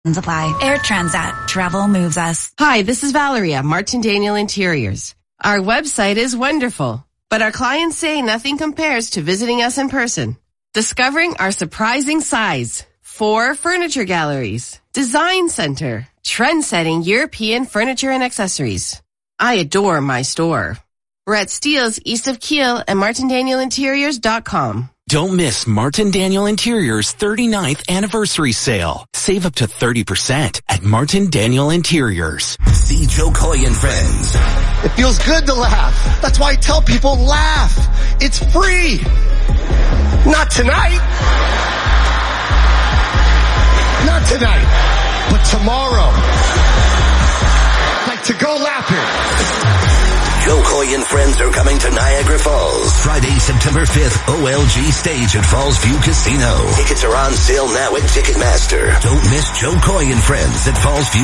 Apply. Air Transat. Travel moves us. Hi, this is Valeria, Martin Daniel Interiors. Our website is wonderful, but our clients say nothing compares to visiting us in person. Discovering our surprising size, 4 furniture galleries, design center, trend-setting European furniture and accessories. I adore my store. We're at Steeles east of Kiel and martindaniel.interiors.com. Don't miss Martin Daniel Interiors' 39th anniversary sale. Save up to 30% at Martin Daniel Interiors. See Joe Coy and Friends. It feels good to laugh. That's why I tell people laugh. It's free. Not tonight. Not tonight, but tomorrow. Like to go laughing. Joe Coy and Friends are coming to Niagara Falls. Friday, September 5th, OLG stage at Falls View Casino. Tickets are on sale now at Ticketmaster. Don't miss Joe Coy and Friends at Falls View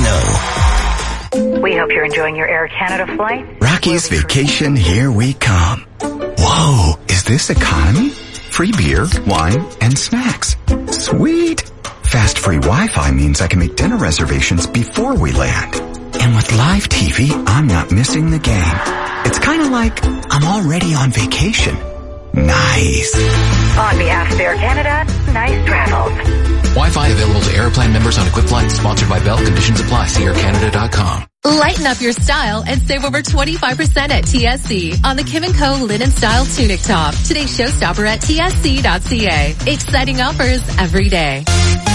Casino. We hope you're enjoying your Air Canada flight. Rocky's Vacation, here we come. Whoa, is this economy? Free beer, wine, and snacks. Sweet. Fast free Wi-Fi means I can make dinner reservations before we land. And with live TV, I'm not missing the game. It's kind of like I'm already on vacation. Nice. On behalf of Air Canada, nice travels. Wi-Fi available to Airplan members on equipped flights. Sponsored by Bell. Conditions apply. See aircanada.com. Lighten up your style and save over 25% at TSC on the Kim & Co. Linen Style Tunic Top. Today's showstopper at tsc.ca. Exciting offers every day.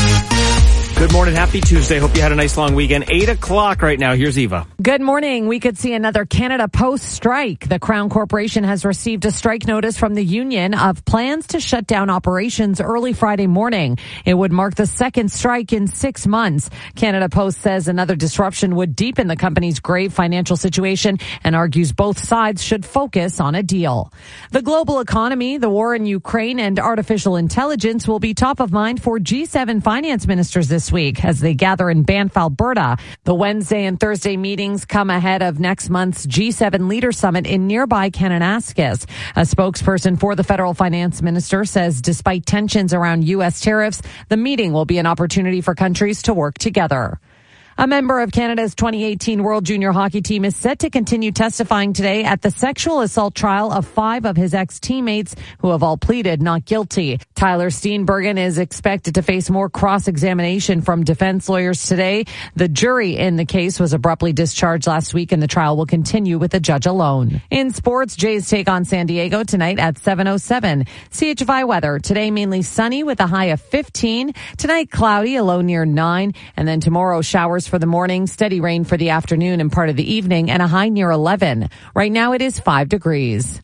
Good morning. Happy Tuesday. Hope you had a nice long weekend. 8 o'clock right now. Here's Eva. Good morning. We could see another Canada Post strike. The Crown Corporation has received a strike notice from the union of plans to shut down operations early Friday morning. It would mark the second strike in 6 months. Canada Post says another disruption would deepen the company's grave financial situation and argues both sides should focus on a deal. The global economy, the war in Ukraine, and artificial intelligence will be top of mind for G7 finance ministers this week as they gather in Banff, Alberta. The Wednesday and Thursday meetings come ahead of next month's G7 Leader Summit in nearby Kananaskis. A spokesperson for the federal finance minister says despite tensions around U.S. tariffs, the meeting will be an opportunity for countries to work together. A member of Canada's 2018 World Junior Hockey team is set to continue testifying today at the sexual assault trial of 5 of his ex-teammates who have all pleaded not guilty. Tyler Steenbergen is expected to face more cross-examination from defense lawyers today. The jury in the case was abruptly discharged last week and the trial will continue with the judge alone. In sports, Jays take on San Diego tonight at 7:07. CHFI weather. Today mainly sunny with a high of 15. Tonight cloudy, a low near 9. And then tomorrow showers for the morning, steady rain for the afternoon and part of the evening, and a high near 11. Right now it is 5 degrees.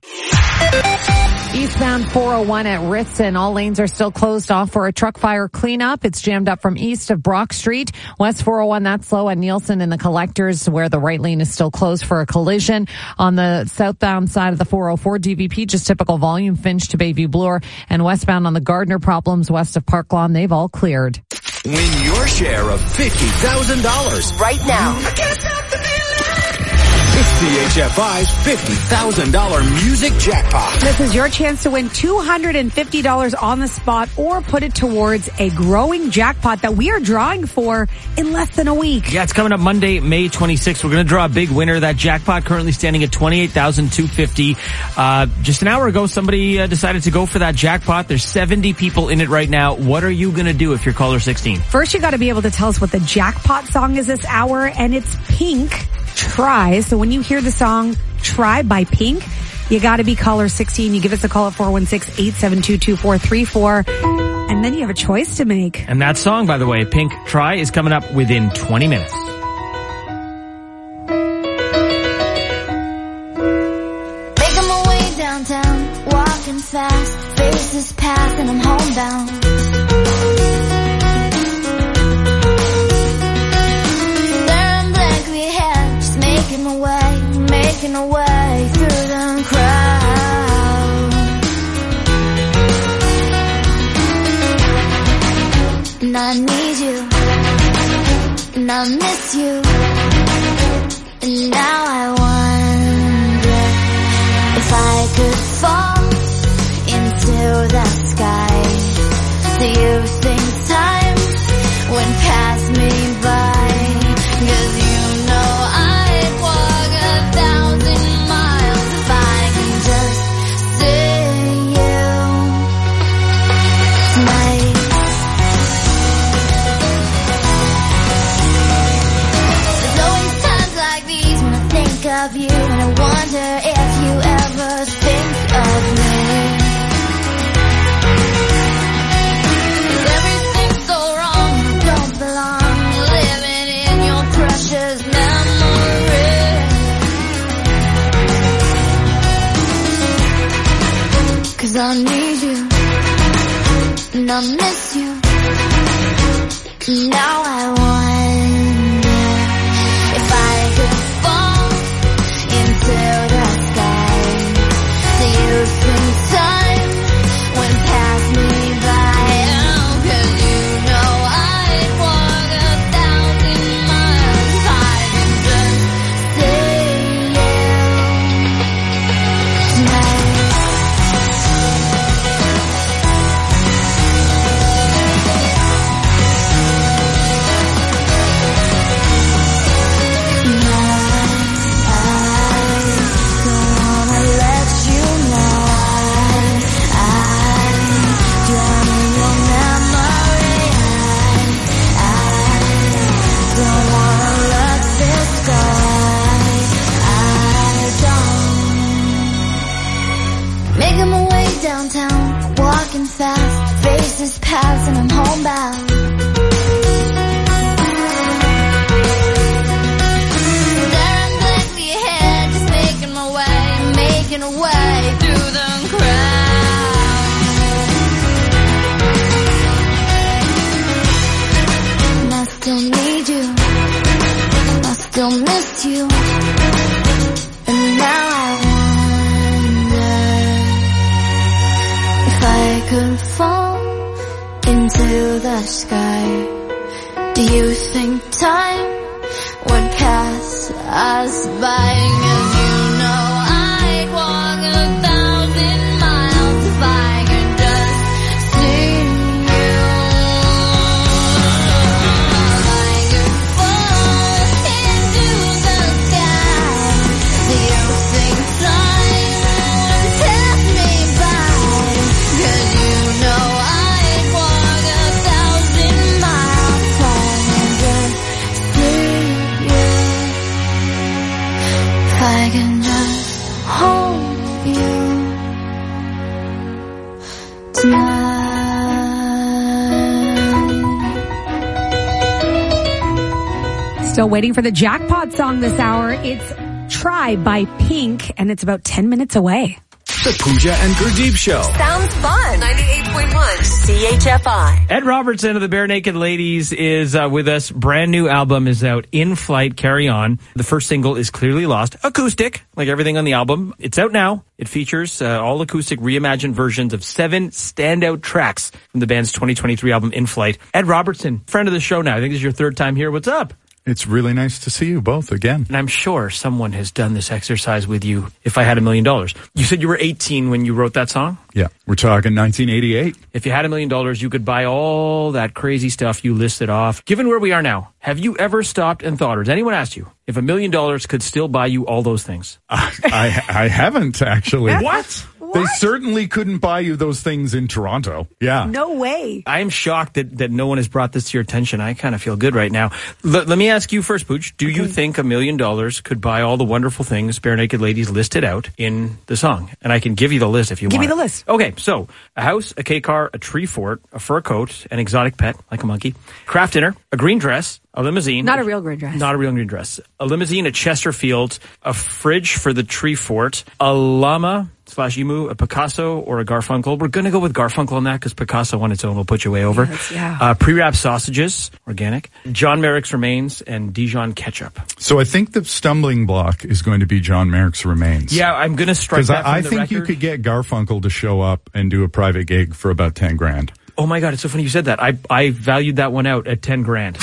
Eastbound 401 at Ritson. All lanes are still closed off for a truck fire cleanup. It's jammed up from east of Brock Street. West 401, that's slow at Nielsen and the Collectors, where the right lane is still closed for a collision. On the southbound side of the 404 DVP, just typical volume, Finch to Bayview Bloor. And westbound on the Gardner problems west of Park Lawn, they've all cleared. Win your share of $50,000 right now. It's CHFI's $50,000 music jackpot. This is your chance to win $250 on the spot or put it towards a growing jackpot that we are drawing for in less than a week. Yeah, it's coming up Monday, May 26th. We're going to draw a big winner. That jackpot currently standing at $28,250. Just an hour ago, somebody decided to go for that jackpot. There's 70 people in it right now. What are you going to do if you're caller 16? First, you got to be able to tell us what the jackpot song is this hour, and it's Pink, Try. So when you hear the song Try by Pink, you got to be caller 16. You give us a call at 416-872-2434, and then you have a choice to make. And that song, by the way, Pink, Try, is coming up within 20 minutes. Making my way downtown, walking fast, faces pass and I'm homebound. Making a way through the crowd. And I need you, and I miss you, and now I wonder if I could fall into the sky. Do you think time went past me by. 'Cause you know I'd walk 1,000 miles if I can just see you tonight. There's always times like these when I think of you, and I wonder if you ever think of me. 'Cause everything's so wrong, you don't belong, you're living in your precious memory. 'Cause I need you, and I miss you. Now I wonder if I could fall into the sky. Do you think time would pass me by? Oh, 'cause you know I'd walk 1,000 miles if I can just see you tonight. Making my way downtown, walking fast, faces pass and I'm homebound. Staring blankly ahead, just making my way through the crowd. And I still need you, I still miss you, and now I wonder if I could fall into the sky. Do you think time would pass us by? 'Cause you know I'd walk 1,000 miles if I could just see you. I could fall into the sky. Do you think time would pass me by? 'Cause you know I'd walk 1,000 miles if I can just see you. If I can just hold you tonight. Still waiting for the jackpot song this hour. It's Try by Pink, and it's about 10 minutes away. The Pooja and Gurdeep Show. Sounds fun. 98.1 CHFI. Ed Robertson of the Bare Naked Ladies is with us. Brand new album is out, In Flight, Carry On. The first single is Clearly Lost. Acoustic, like everything on the album. It's out now. It features all acoustic reimagined versions of 7 standout tracks from the band's 2023 album, In Flight. Ed Robertson, friend of the show now. I think this is your third time here. What's up? It's really nice to see you both again. And I'm sure someone has done this exercise with you. If I had $1 million. You said you were 18 when you wrote that song? Yeah, we're talking 1988. If you had $1 million, you could buy all that crazy stuff you listed off. Given where we are now, have you ever stopped and thought, or has anyone asked you, if $1 million could still buy you all those things? I haven't, actually. What? They certainly couldn't buy you those things in Toronto. Yeah. No way. I am shocked that no one has brought this to your attention. I kind of feel good right now. Let me ask you first, Pooch. Do you think $1 million could buy all the wonderful things Bare Naked Ladies listed out in the song? And I can give you the list if you want. Give me the list. Okay, so a house, a K car, a tree fort, a fur coat, an exotic pet, like a monkey, craft dinner, a green dress, a limousine. Not a real green dress. Not a real green dress. A limousine, a Chesterfield, a fridge for the tree fort, a llama / emu, a Picasso, or a Garfunkel. We're going to go with Garfunkel on that because Picasso on its own will put you way over. Yes, yeah. Pre-wrapped sausages, organic, John Merrick's remains, and Dijon ketchup. So I think the stumbling block is going to be John Merrick's remains. Yeah, I'm going to strike that from I the think record. you could get Garfunkel to show up and do a private gig for about $10,000. Oh my God, it's so funny you said that. I valued that one out at $10,000.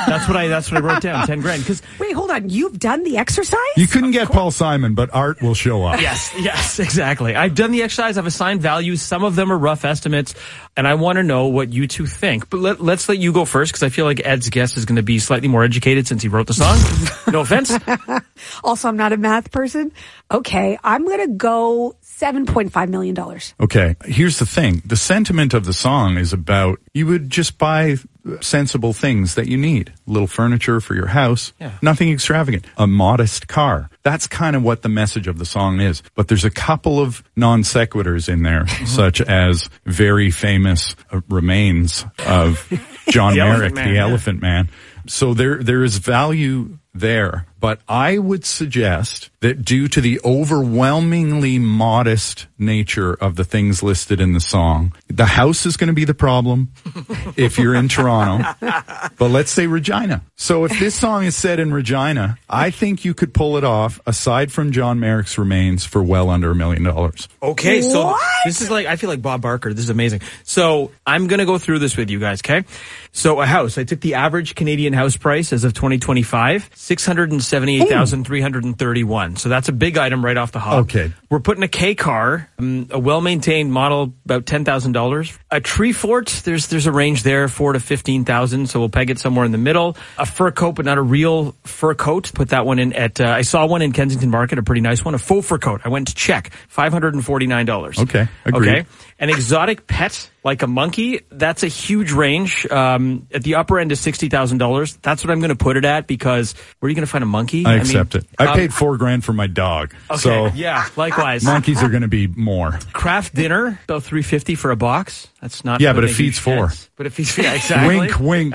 That's what I wrote down. 10 grand. Because Wait, hold on. You've done the exercise? You couldn't get Paul Simon, but Art will show up. Yes, exactly. I've done the exercise. I've assigned values. Some of them are rough estimates, and I want to know what you two think. But let's let you go first, because I feel like Ed's guess is going to be slightly more educated since he wrote the song. No offense. Also, I'm not a math person. Okay, I'm going to go $7.5 million. Okay, here's the thing. The sentiment of the song is about you would just buy sensible things that you need. Little furniture for your house. Yeah. Nothing extravagant. A modest car. That's kind of what the message of the song is. But there's a couple of non sequiturs in there, such as very famous remains of John Merrick, the Elephant Man. So there is value there. But I would suggest that due to the overwhelmingly modest nature of the things listed in the song, the house is going to be the problem if you're in Toronto. But let's say Regina. So if this song is set in Regina, I think you could pull it off, aside from John Merrick's remains, for well under $1 million. Okay, so this is like, I feel like Bob Barker. This is amazing. So I'm going to go through this with you guys, okay? So a house, I took the average Canadian house price as of 2025, $678,331. So that's a big item right off the hop. Okay. We're putting a K car, a well-maintained model, about $10,000. A tree fort, there's a range there, $4,000 to $15,000. So we'll peg it somewhere in the middle. A fur coat, but not a real fur coat. Put that one in at, I saw one in Kensington Market, a pretty nice one. A faux fur coat. I went to check, $549. Okay. Agreed. Okay. An exotic pet, like a monkey, that's a huge range. At the upper end is $60,000. That's what I'm going to put it at, because where are you going to find a monkey? I accept it. I paid $4,000 for my dog. Okay, so yeah, likewise. Monkeys are going to be more. Craft dinner, about $350 for a box. That's not. Yeah, but it feeds four. But it feeds, yeah, exactly. Wink, wink.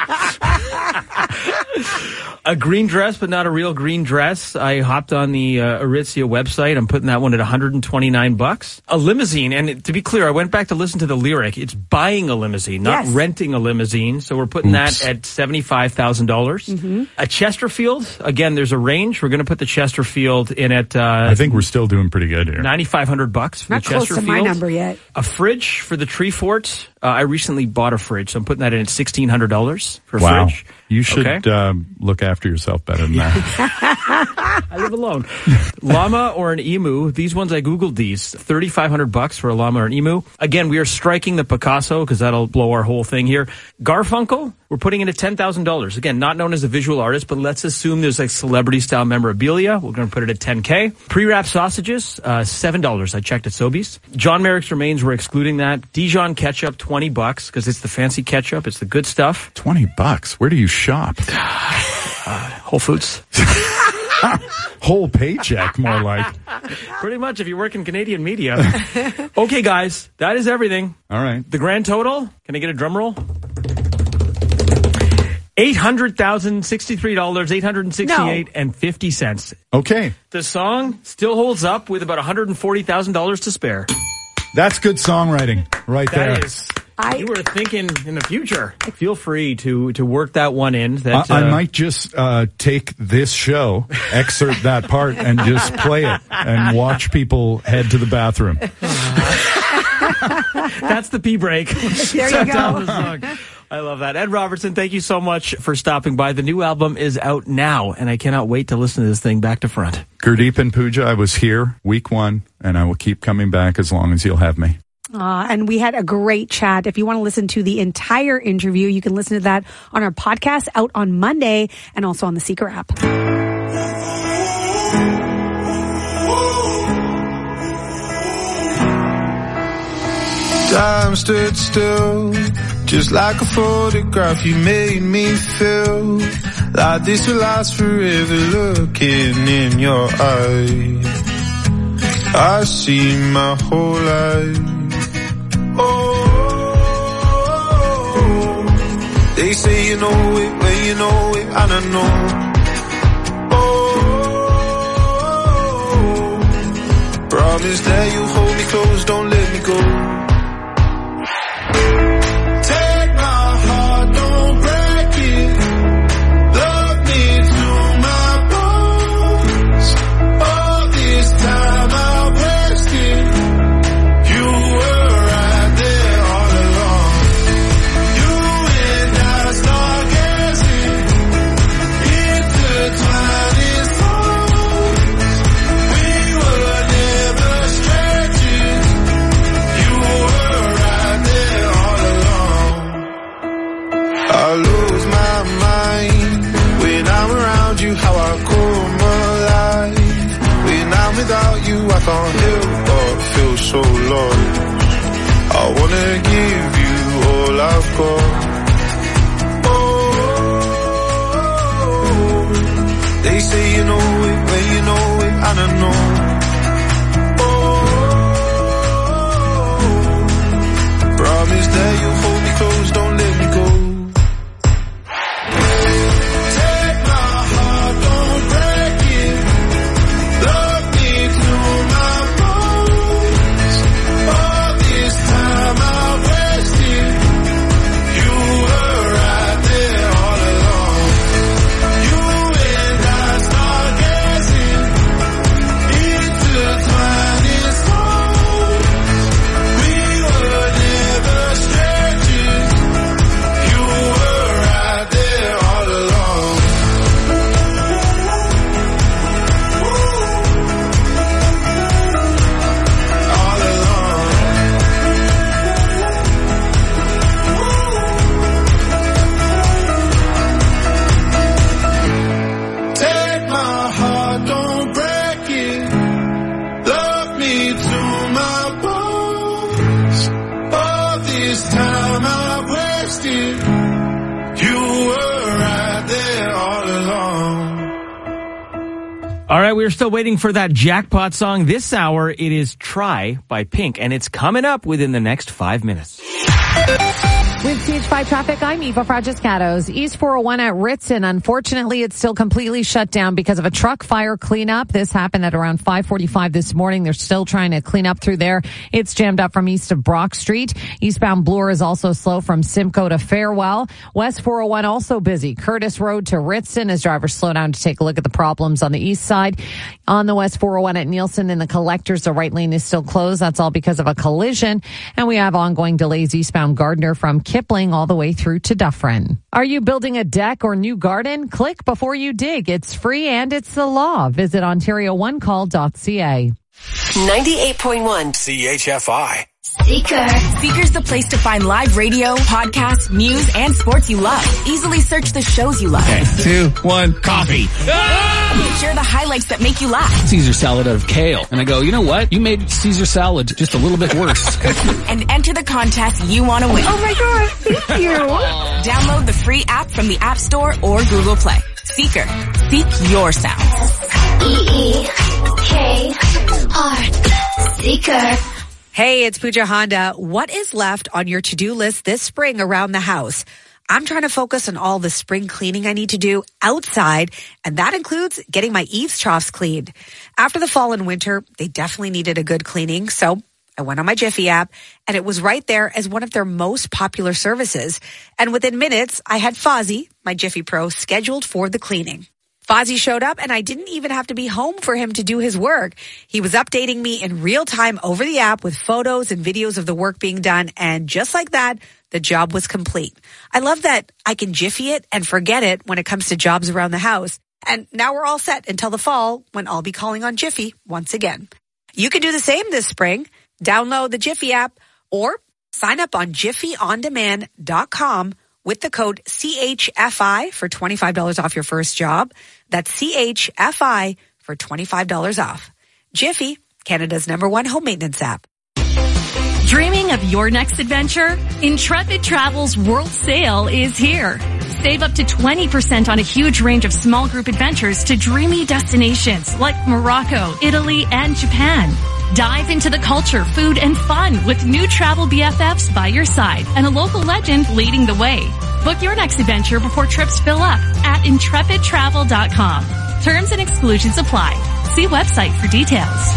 A green dress, but not a real green dress. I hopped on the Aritzia website. I'm putting that one at $129. A limousine, and to be clear, I went back to listen to the lyric. It's buying a limousine, not renting a limousine. So we're putting that at $75,000. A Chesterfield, again, there's a range. We're going to put the Chesterfield in at. I think we're still doing pretty good here. $9,500 for not the Chesterfield. Not close to my number yet. A fridge for the tree fort. I recently bought a fridge, so I'm putting that in at $1,600 for a fridge. You should look after yourself better than that. I live alone. Llama or an emu. These ones, I Googled these. $3,500 for a llama or an emu. Again, we are striking the Picasso because that'll blow our whole thing here. Garfunkel, we're putting in at $10,000. Again, not known as a visual artist, but let's assume there's like celebrity style memorabilia. We're going to put it at $10K. Pre-wrapped sausages, $7. I checked at Sobeys. John Merrick's remains, we're excluding that. Dijon ketchup, $20 because it's the fancy ketchup. It's the good stuff. $20. Where do you shop? Whole Foods. Whole paycheck, more like. Pretty much, if you work in Canadian media. Okay, guys, that is everything. All right. The grand total, can I get a drum roll? $800,063, $868.50. Okay. The song still holds up with about $140,000 to spare. That's good songwriting right there. That is. You were thinking in the future. Feel free to work that one in. That I might just take this show, excerpt that part, and just play it and watch people head to the bathroom. That's the pee break. There you go. I love that. Ed Robertson, thank you so much for stopping by. The new album is out now, and I cannot wait to listen to this thing back to front. Gurdeep and Pooja, I was here week 1, and I will keep coming back as long as you'll have me. And we had a great chat. If you want to listen to the entire interview, you can listen to that on our podcast out on Monday and also on the Seeker app. Time stood still, just like a photograph. You made me feel like this will last forever. Looking in your eyes, I see my whole life. Oh, they say you know it when you know it, and I know. Oh, promise that you hold me close, don't let me go. Take my heart, don't break it. Love me to my bones. All this time I wasted. You were right there all along. You and I stargazing. can't help but feel so lost. I wanna give you all I've got. Oh, they say you know it when you know it, and I know. Promise that you'll hold me close, don't let me go. Take my heart, don't break it. Love me to my bones. All this time I wasted. You were right there all along. You and I start gazing into twining souls. We were never strangers. You were right there all along. All along. Take my heart, don't break it. Love me to my bones. All this time I've wasted. You were right there all along. All right, we're still waiting for that jackpot song. This hour, it is Try by Pink, and it's coming up within the next 5 minutes. With CH5 traffic, I'm Eva Fragiscatos. East 401 at Ritson. Unfortunately, it's still completely shut down because of a truck fire cleanup. This happened at around 5:45 this morning. They're still trying to clean up through there. It's jammed up from east of Brock Street. Eastbound Bloor is also slow from Simcoe to Farewell. West 401 also busy. Curtis Road to Ritson as drivers slow down to take a look at the problems on the east side. On the West 401 at Nielsen and the Collectors, the right lane is still closed. That's all because of a collision. And we have ongoing delays eastbound Gardner from Kipling all the way through to Dufferin. Are you building a deck or new garden? Click before you dig. It's free and it's the law. Visit OntarioOneCall.ca. 98.1 CHFI. Seeker. Seeker's the place to find live radio, podcasts, news, and sports you love. Easily search the shows you love. Okay, 2, 1, coffee. Share the highlights that make you laugh. Caesar salad out of kale. And I go, you know what? You made Caesar salad just a little bit worse. And enter the contest you want to win. Oh my God, thank you. Download the free app from the App Store or Google Play. Seeker. Seek your sounds. EEKR. Seeker. Hey, it's Pooja Honda. What is left on your to-do list this spring around the house? I'm trying to focus on all the spring cleaning I need to do outside, and that includes getting my eaves troughs cleaned. After the fall and winter, they definitely needed a good cleaning, so I went on my Jiffy app, and it was right there as one of their most popular services. And within minutes, I had Fozzie, my Jiffy Pro, scheduled for the cleaning. Fozzie showed up, and I didn't even have to be home for him to do his work. He was updating me in real time over the app with photos and videos of the work being done, and just like that, the job was complete. I love that I can Jiffy it and forget it when it comes to jobs around the house. And now we're all set until the fall when I'll be calling on Jiffy once again. You can do the same this spring. Download the Jiffy app or sign up on jiffyondemand.com with the code CHFI for $25 off your first job. That's CHFI for $25 off. Jiffy, Canada's #1 home maintenance app. Dreaming of your next adventure? Intrepid Travel's World Sale is here. Save up to 20% on a huge range of small group adventures to dreamy destinations like Morocco, Italy, and Japan. Dive into the culture, food, and fun with new travel BFFs by your side and a local legend leading the way. Book your next adventure before trips fill up at intrepidtravel.com. Terms and exclusions apply. See website for details.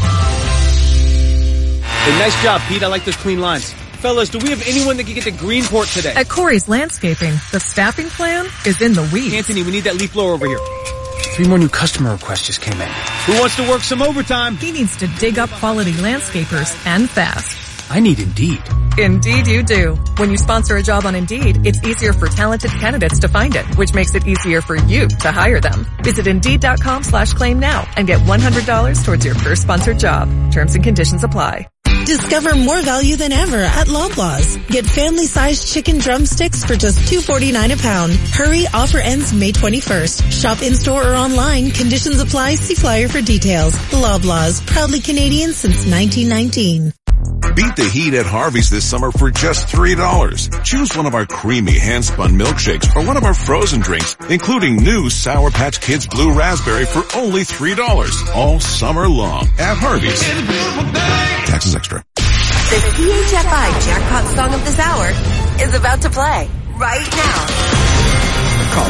Hey, nice job, Pete. I like those clean lines. Fellas, do we have anyone that can get to Greenport today? At Corey's Landscaping, the staffing plan is in the weeds. Anthony, we need that leaf blower over here. 3 more new customer requests just came in. Who wants to work some overtime? He needs to dig up quality landscapers and fast. I need Indeed. Indeed you do. When you sponsor a job on Indeed, it's easier for talented candidates to find it, which makes it easier for you to hire them. Visit Indeed.com/claim now and get $100 towards your first sponsored job. Terms and conditions apply. Discover more value than ever at Loblaws. Get family-sized chicken drumsticks for just $2.49 a pound. Hurry, offer ends May 21st. Shop in-store or online. Conditions apply. See flyer for details. Loblaws, proudly Canadian since 1919. Beat the heat at Harvey's this summer for just $3. Choose one of our creamy hand-spun milkshakes or one of our frozen drinks, including new Sour Patch Kids Blue Raspberry for only $3 all summer long at Harvey's. Taxes extra. The CHFI Jackpot Song of this hour is about to play right now. Call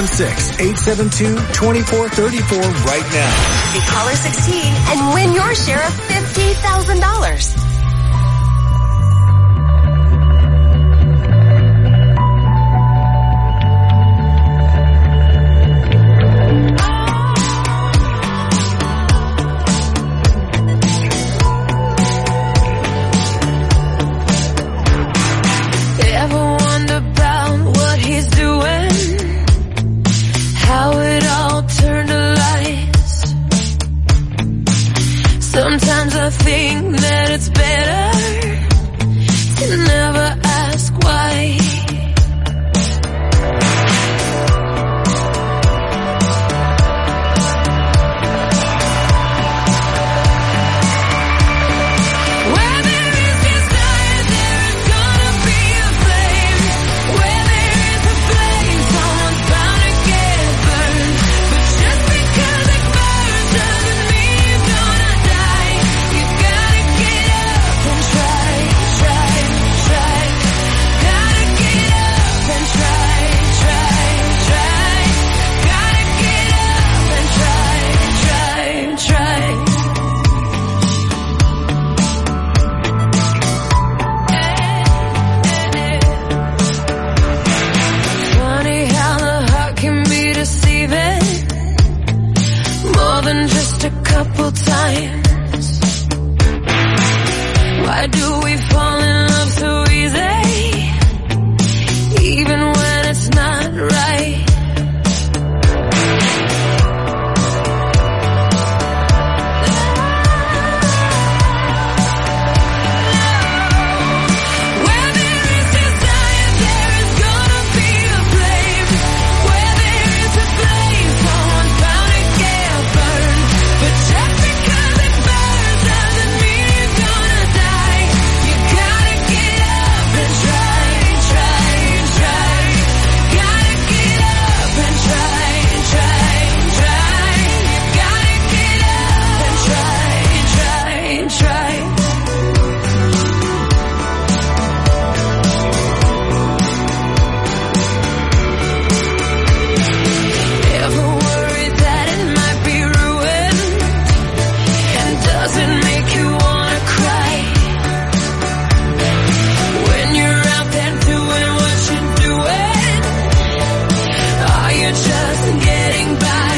416-872-2434 right now. Be caller 16 and win your share of $50,000. Sometimes I think that it's better to never ask why. Where there is desire, there is gonna be a flame. Where there is a flame, someone's bound to get burned. But just because it burns doesn't mean you're gonna die. You gotta get up and try, try, try. Gotta get up and try, try, try. Gotta get up and try, try, try. Funny how the heart can be deceiving more than just a couple times. Why do we fall in love so easy, even when it's not right? Where there is desire, there is gonna be a flame. Where there is a flame, someone's bound to get burned. But just because it burns doesn't mean you're gonna die. You gotta get up and try, try, try. Gotta get up and try, try, try. You gotta get up and try, try, try. Ever worried that it might be ruined? And does it make you wanna cry? When you're out there doing what you're doing, are you just getting by?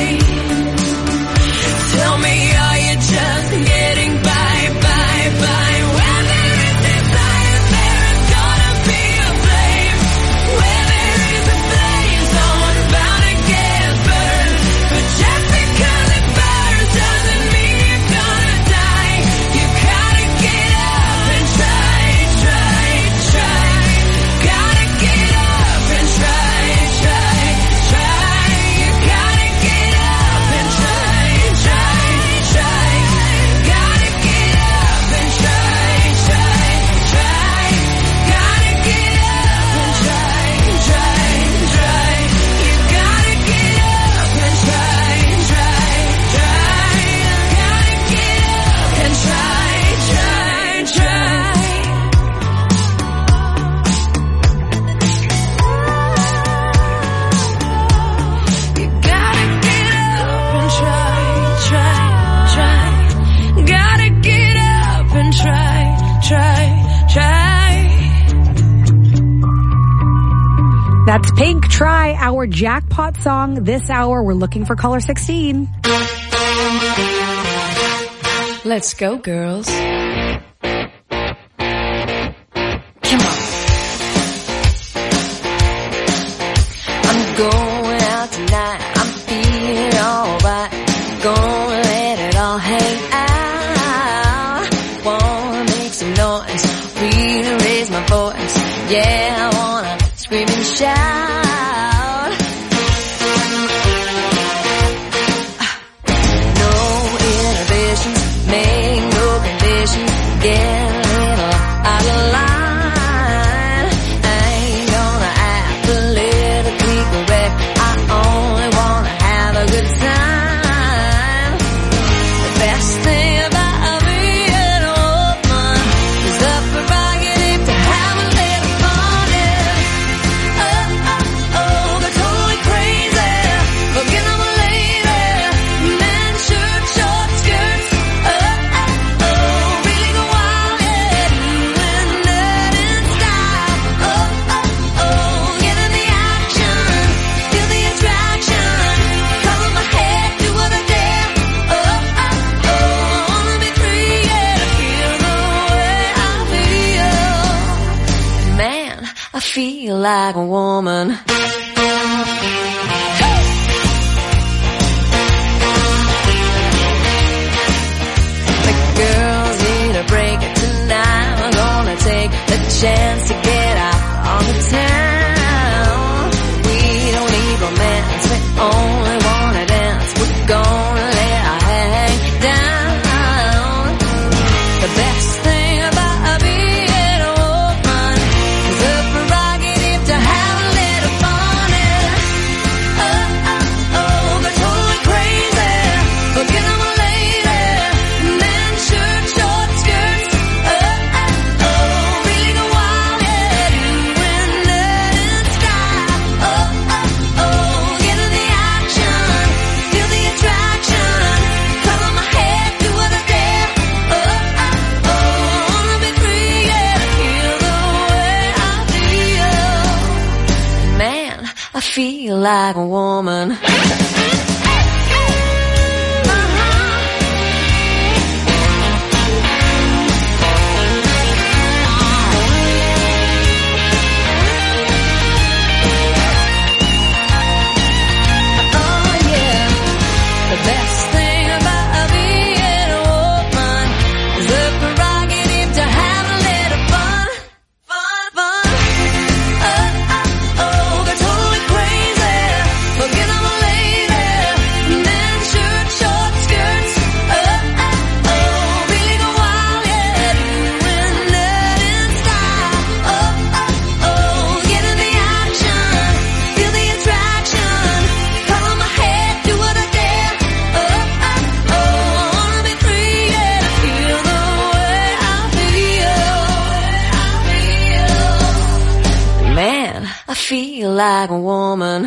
Tell me, are you just getting by, by, by? Where there is desire, there is gonna be a flame. Where there is a flame, someone's bound to get burned. But just because it burns doesn't mean you're gonna die. You gotta get up and try, try, try. Gotta get up and try, try, try. You gotta get up and try, try, try. Gotta get up and try, try, try. Gotta get up and try, try, try. You gotta get up and try, try, try. Gotta get up and try, try, try. You gotta get up and try, try, try. Gotta get up and try, try, try. That's Pink. Try our jackpot song this hour. We're looking for caller 16. Let's go, girls. I'm going out tonight. I'm feeling alright. Gonna let it all hang out. Wanna make some Yeah, I wanna scream and shout. No inhibitions, make no conditions. Get a little out of line. I ain't gonna act politically correct. I only wanna have a good time. The best thing about being a woman is the prerogative to have a little fun. Yeah. Oh, they're totally crazy. Forget I'm a lady. Men, shirt, short skirts. Really go wild, yeah. Doing that in style. Get in the action. Feel the attraction. Cover my head, do what I dare. I wanna be free, yeah. Feel the way I feel. Man, I feel like a woman. The girls need a break tonight. I'm gonna take the chance to get out on the town. We don't need romance, we only wanna dance. We're gonna let our hair hang down. The best thing about being a woman is the prerogative to have a little fun. They're totally crazy. Forget I'm a lady. Men, shirt, short skirts. Really go wild, yeah. Doing that in style. Get in the action. Feel the attraction. Cover my head, do what I dare. Wanna be free, yeah. Feel the way I feel. Man, I feel like a woman. The best thing about being a woman is the prerogative to have a little fun. They're totally crazy. Forget I'm a lady. Men, shirt, short skirts. Really go wild, yeah. Doing that in style. Get in the action. Feel the attraction. Cover my head, do what I dare. Wanna be free, yeah. Feel the way I feel. Man, I feel like a woman.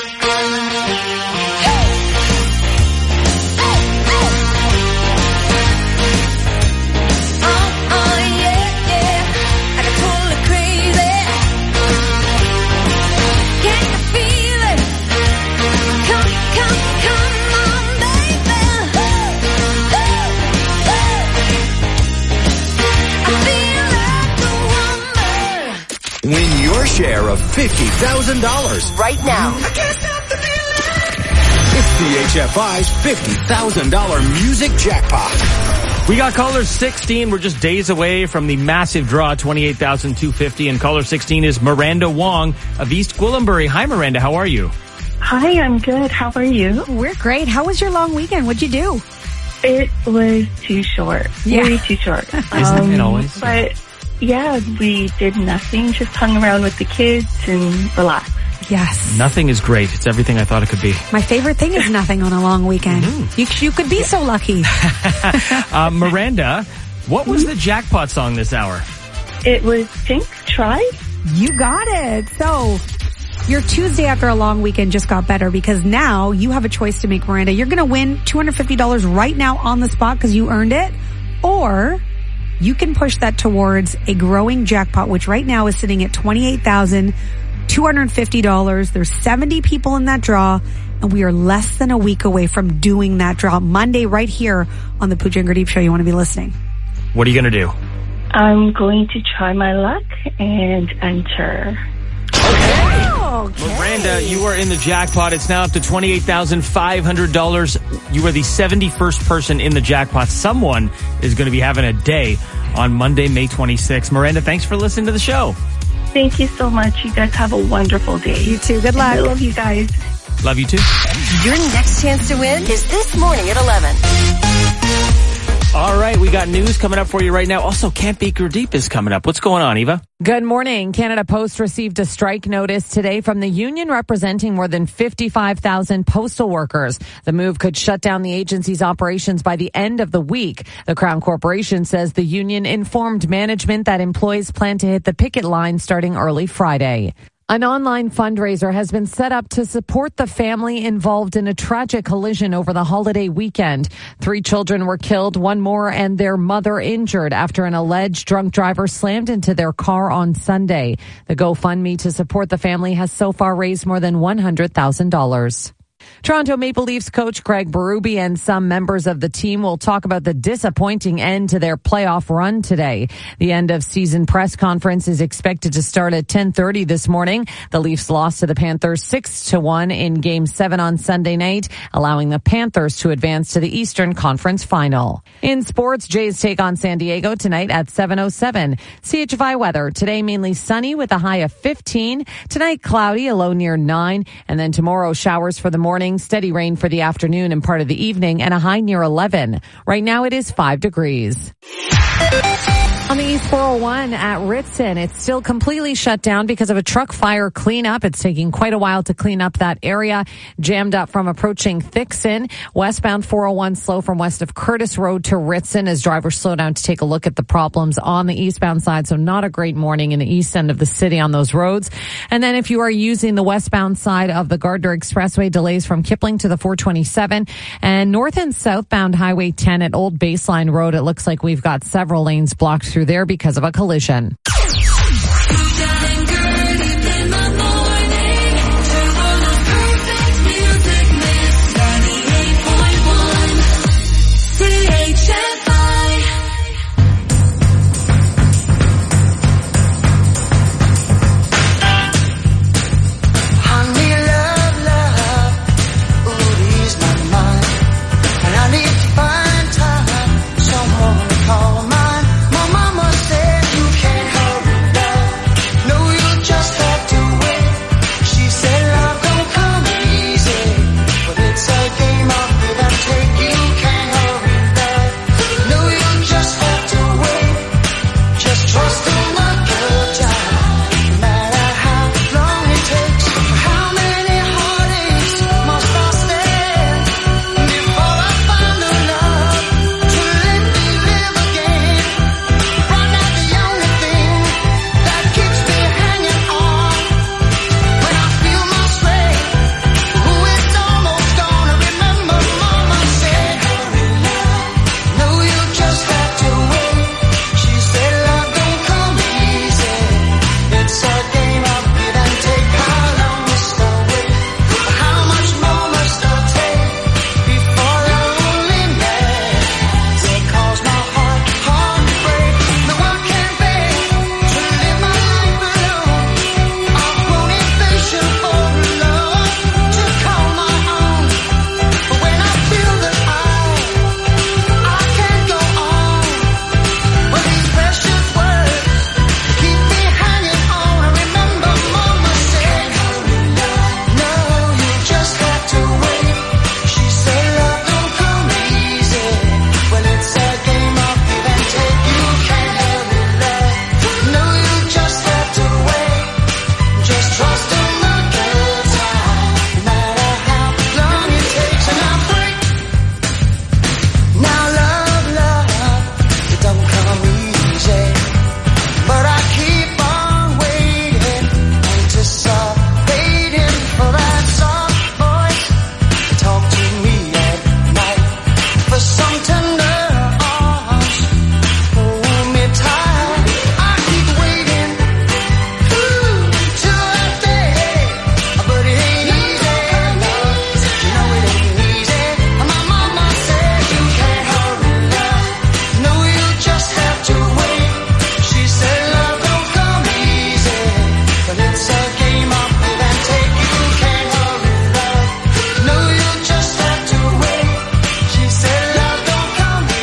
I got totally crazy. Can you feel it? Come on, baby. I feel like a woman. Win your share of $50,000 Right now. It's CHFI's $50,000 music jackpot. We got caller 16. We're just days away from the massive draw, $28,250. And caller 16 is Miranda Wong of East Gwillimbury. Hi, Miranda. How are you? Hi, I'm good. How are you? We're great. How was your long weekend? What'd you do? It was too short. Yeah. Way too short. Isn't it always? But yeah, we did nothing. Just hung around with the kids and relaxed. Yes. Nothing is great. It's everything I thought it could be. My favorite thing is nothing on a long weekend. You could be so lucky. Miranda, what was the jackpot song this hour? It was Pink's Try. You got it. So your Tuesday after a long weekend just got better because now you have a choice to make, Miranda. You're going to win $250 right now on the spot because you earned it, or you can push that towards a growing jackpot, which right now is sitting at $28,250. There's 70 people in that draw, and we are less than a week away from doing that draw Monday right here on the Pooja and Gurdeep Show. You want to be listening. What are you going to do? I'm going to try my luck and enter. Miranda, you are in the jackpot. It's now up to $28,500. You are the 71st person in the jackpot. Someone is going to be having a day on Monday, May 26th. Miranda, thanks for listening to the show. Thank you so much. You guys have a wonderful day. You too. Good luck. I love you guys. Love you too. Your next chance to win is this morning at 11. All right, we got news coming up for you right now. Also, Can't Beat Gurdeep is coming up. What's going on, Eva? Good morning. Canada Post received a strike notice today from the union representing more than 55,000 postal workers. The move could shut down the agency's operations by the end of the week. The Crown Corporation says the union informed management that employees plan to hit the picket line starting early Friday. An online fundraiser has been set up to support the family involved in a tragic collision over the holiday weekend. 3 children were killed, 1 more and their mother injured after an alleged drunk driver slammed into their car on Sunday. The GoFundMe to support the family has so far raised more than $100,000. Toronto Maple Leafs coach Craig Berube and some members of the team will talk about the disappointing end to their playoff run today. The end of season press conference is expected to start at 10:30 this morning. The Leafs lost to the Panthers 6-1 in Game 7 on Sunday night, allowing the Panthers to advance to the Eastern Conference Final. In sports, Jays take on San Diego tonight at 7:07. CHFI weather. Today mainly sunny with a high of 15. Tonight cloudy, a low near 9. And then tomorrow showers for the morning, steady rain for the afternoon and part of the evening, and a high near 11. Right now it is 5 degrees. On the East 401 at Ritson, it's still completely shut down because of a truck fire cleanup. It's taking quite a while to clean up that area. Jammed up from approaching Thixon. Westbound 401 slow from west of Curtis Road to Ritson as drivers slow down to take a look at the problems on the eastbound side. So not a great morning in the east end of the city on those roads. And then if you are using the westbound side of the Gardner Expressway, delays from Kipling to the 427 and north and southbound Highway 10 at Old Baseline Road. It looks like we've got several lanes blocked through there because of a collision.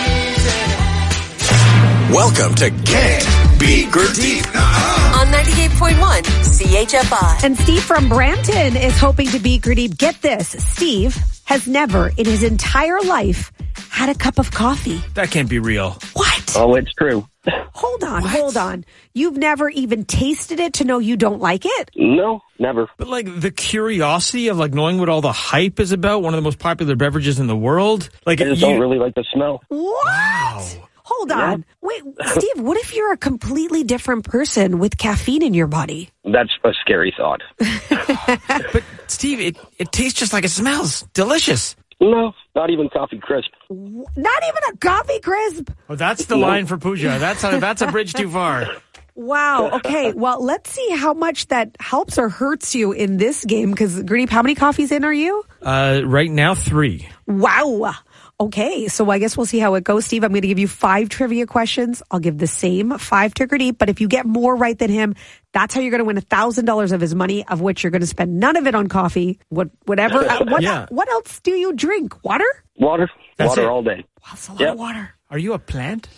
Welcome to Can't Beat Gurdeep. On 98.5 105.1 CHFI. And Steve from Brampton is hoping to beat Gurdeep. Get this, Steve has never in his entire life had a cup of coffee. That can't be real. What? Oh, it's true. Hold on. You've never even tasted it to know you don't like it? No, never. But like the curiosity of like knowing what all the hype is about, one of the most popular beverages in the world. Like I just don't really like the smell. What? Wow. Hold on. Wait, Steve, what if you're a completely different person with caffeine in your body? That's a scary thought. But Steve, it tastes just like it smells. Delicious. No, not even coffee crisp. Not even a coffee crisp? Oh, that's the line for Pooja. That's a bridge too far. Wow. Okay. Well, let's see how much that helps or hurts you in this game. Because, Gurdeep, how many coffees in are you? Right now, 3. Wow. Okay, so I guess we'll see how it goes. Steve, I'm going to give you 5 trivia questions. I'll give the same 5 to Gurdeep, but if you get more right than him, that's how you're going to win $1,000 of his money, of which you're going to spend none of it on coffee. Whatever. What else do you drink? Water? Water. That's water it? all day. Wow, that's a lot of water. Are you a plant?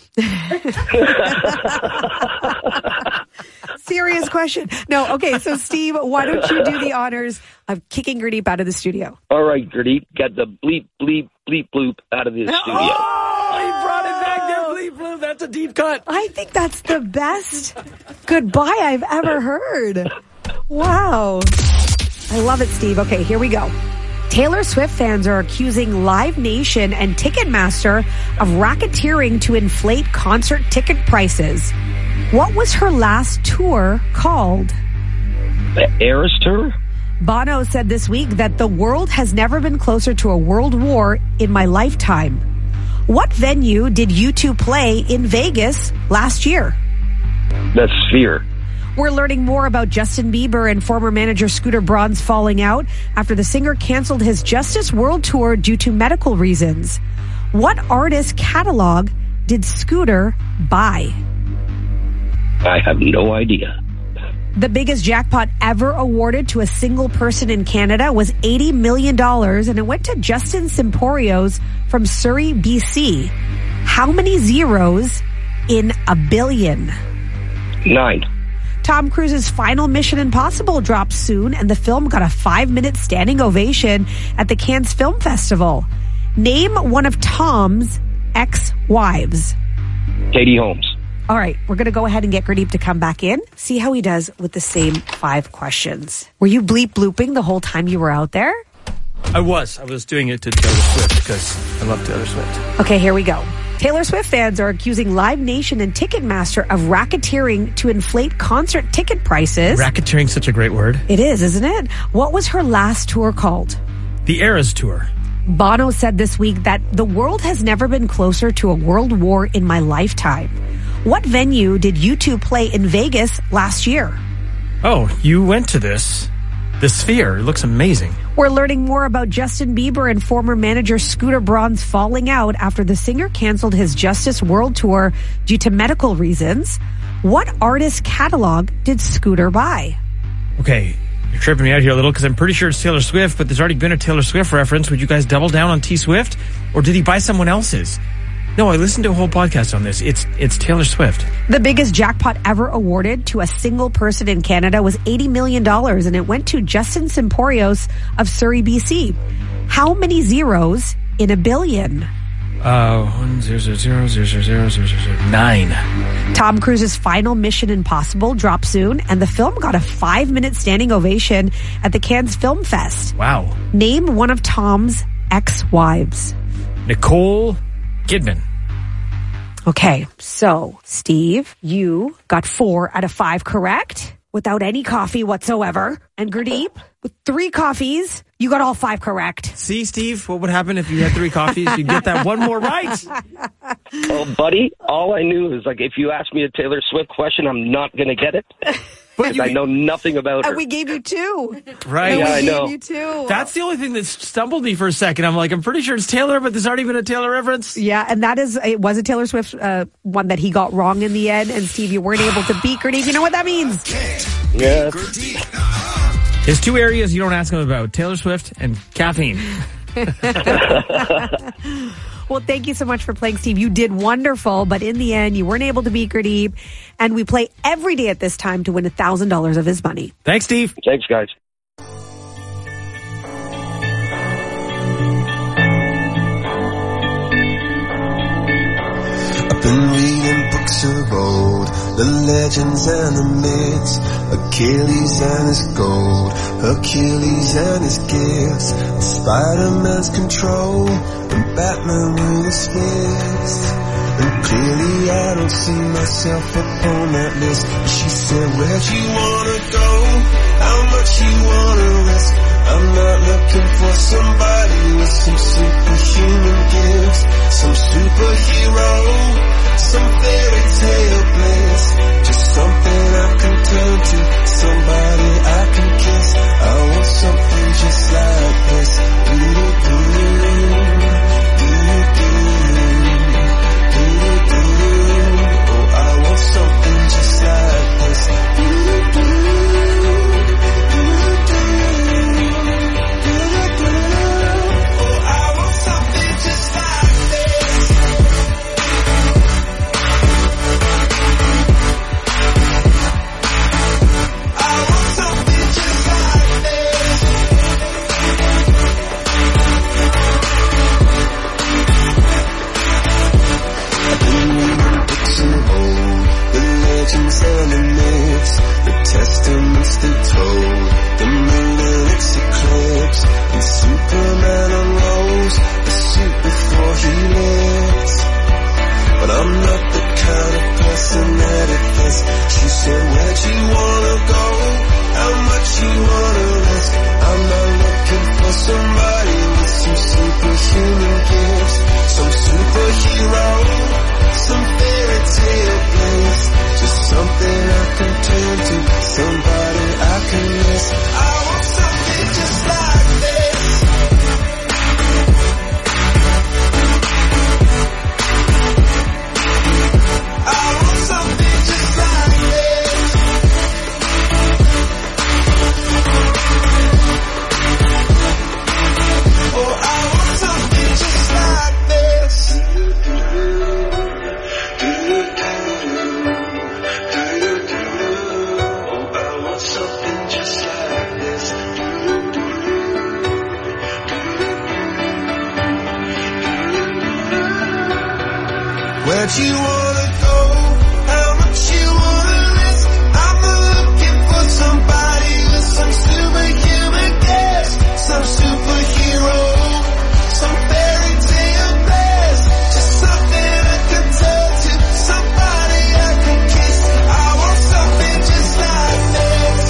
Serious question. No, okay, so Steve, why don't you do the honors of kicking Gurdeep out of the studio? All right, Gurdeep, get the bleep, bleep, bleep, bloop out of the studio. Oh, he brought it back there, bleep, bloop. That's a deep cut. I think that's the best goodbye I've ever heard. Wow. I love it, Steve. Okay, here we go. Taylor Swift fans are accusing Live Nation and Ticketmaster of racketeering to inflate concert ticket prices. What was her last tour called? The Eras Tour? Bono said this week that the world has never been closer to a world war in my lifetime. What venue did U2 play in Vegas last year? The Sphere. We're learning more about Justin Bieber and former manager Scooter Braun's falling out after the singer canceled his Justice World Tour due to medical reasons. What artist catalog did Scooter buy? I have no idea. The biggest jackpot ever awarded to a single person in Canada was $80 million, and it went to Justin Simporios from Surrey, BC. How many zeros in a billion? 9. Tom Cruise's final Mission Impossible drops soon, and the film got a 5-minute standing ovation at the Cannes Film Festival. Name one of Tom's ex-wives. Katie Holmes. All right, we're going to go ahead and get Gurdeep to come back in, see how he does with the same 5 questions. Were you bleep blooping the whole time you were out there? I was doing it to Taylor Swift because I love Taylor Swift. Okay, here we go. Taylor Swift fans are accusing Live Nation and Ticketmaster of racketeering to inflate concert ticket prices. Racketeering's such a great word. It is, isn't it? What was her last tour called? The Eras Tour. Bono said this week that the world has never been closer to a world war in my lifetime. What venue did U2 play in Vegas last year? Oh, you went to this. The Sphere. It looks amazing. We're learning more about Justin Bieber and former manager Scooter Braun's falling out after the singer canceled his Justice World Tour due to medical reasons. What artist catalog did Scooter buy? Okay, you're tripping me out here a little because I'm pretty sure it's Taylor Swift, but there's already been a Taylor Swift reference. Would you guys double down on T Swift? Or did he buy someone else's? No, I listened to a whole podcast on this. It's Taylor Swift. The biggest jackpot ever awarded to a single person in Canada was $80 million, and it went to Justin Simporios of Surrey, BC. How many zeros in a billion? 1 0 0 0 0 0 0 0 9. Tom Cruise's final Mission Impossible drops soon, and the film got a 5-minute standing ovation at the Cannes Film Fest. Wow. Name one of Tom's ex-wives. Nicole Kidman. Okay, so, Steve, you got 4 out of 5 correct without any coffee whatsoever. And Gurdeep, with 3 coffees, you got all 5 correct. See, Steve, what would happen if you had 3 coffees? You'd get that one more right. Well, buddy, all I knew is, like, if you ask me a Taylor Swift question, I'm not going to get it. Because I know nothing about her. And we gave you 2. Right. Yeah, I know. We gave you 2. That's the only thing that stumbled me for a second. I'm like, I'm pretty sure it's Taylor, but there's already been a Taylor reference. Yeah, and it was a Taylor Swift one that he got wrong in the end. And Steve, you weren't able to beat Gurdeep. You know what that means? Yeah. There's 2 areas you don't ask him about, Taylor Swift and caffeine. Well, thank you so much for playing, Steve. You did wonderful, but in the end, you weren't able to beat Gurdeep. And we play every day at this time to win $1,000 of his money. Thanks, Steve. Thanks, guys. I've been reading books of old, the legends and the myths, Achilles and his gold, Hercules and his gifts, Spider-Man's control, and Batman with his fists. And clearly I don't see myself upon that list. She said, where'd you wanna go? How much you wanna risk? I'm not looking for somebody with some superhuman gifts, some superhero, some fairy tale bliss, just something I can turn to, somebody I can kiss. I want something just like this. Oh, I want something just like this. And the myths, the testaments they told, the moon and its eclipse, and Superman unrolls the suit before he lives. But I'm not the kind of person that it fits. She said, where'd you wanna go? How much you wanna risk? I'm not looking for somebody with some superhuman gifts, some superhero, some fairy tale bliss, just something I can turn to, somebody I can miss. I want something just like this. I want something just like this. Oh, I want something just like this. Where'd you wanna go? How much you wanna risk? I'm not looking for somebody with some superhuman gifts, some superhero, some fairy tale bliss, just something I can turn to, somebody I can kiss. I want something just like this.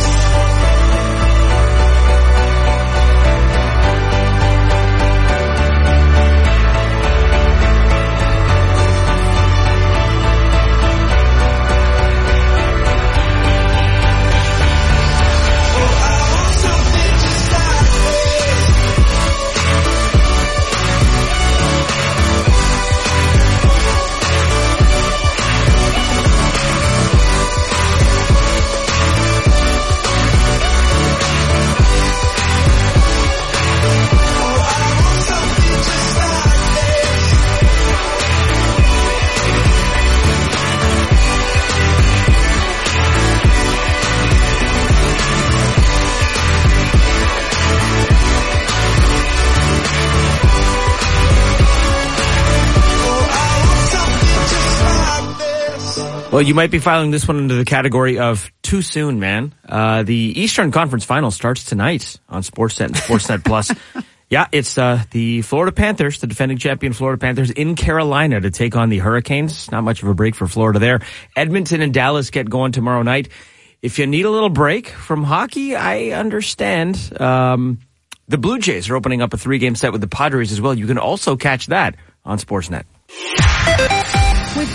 Well, you might be filing this one into the category of too soon, man. The Eastern Conference Final starts tonight on Sportsnet and Sportsnet Plus. Yeah, it's the Florida Panthers, the defending champion Florida Panthers in Carolina to take on the Hurricanes. Not much of a break for Florida there. Edmonton and Dallas get going tomorrow night. If you need a little break from hockey, I understand. The Blue Jays are opening up a 3-game set with the Padres as well. You can also catch that on Sportsnet. With